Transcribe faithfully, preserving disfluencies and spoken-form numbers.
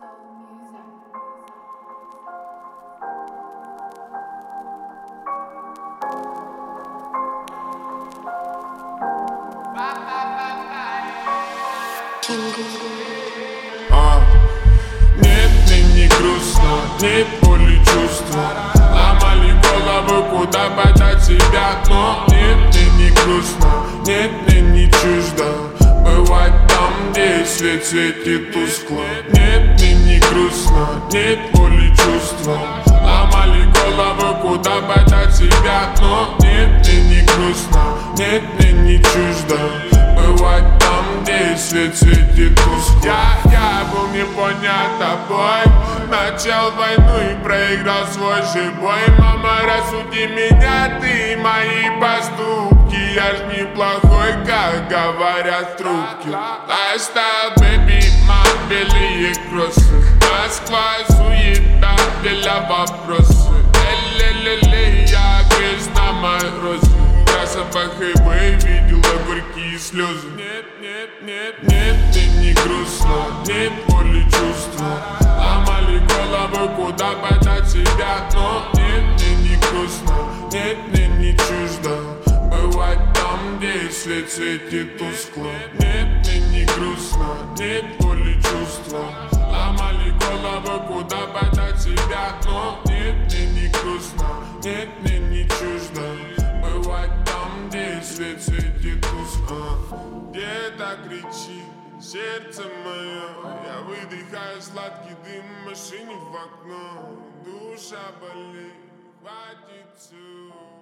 А, нет, мне не грустно, нет боли чувства. Ломали голову, куда подать себя, но нет, мне не грустно, нет, мне не чуждо бывать там, где свет светит тускло. Нет, мне не грустно, нет боли чувства. Ломали голову, куда подать себя, но нет, мне не грустно, нет, мне не чуждо бывать там, где свет светит тускло. Я, я был не понят тобой, начал войну и проиграл свой же бой. Мама, рассуди меня, ты и мои поступки. Я ж неплохой, как говорят трубки. Lifestyle, baby, my белые кроссы. Москва, суета, для вопросы. Ле-ле-ле-ле, я грязь на морозе. Запах и бэй, видела горькие слезы. Нет, нет, нет, нет, мне не грустно, нет боли чувства. Ломали голову, куда подать себя, но нет, мне не грустно, нет, мне не чуждо бывать там, где свет светит тускло. Нет, мне не грустно, нет боли чувства. Ломали голову, куда подать себя, но нет, мне не грустно, нет, мне не чуждо бывать там, где свет светит тускло. Где-то кричит сердце мое, я выдыхаю сладкий дым в машине в окно. Душа болит, хватит все.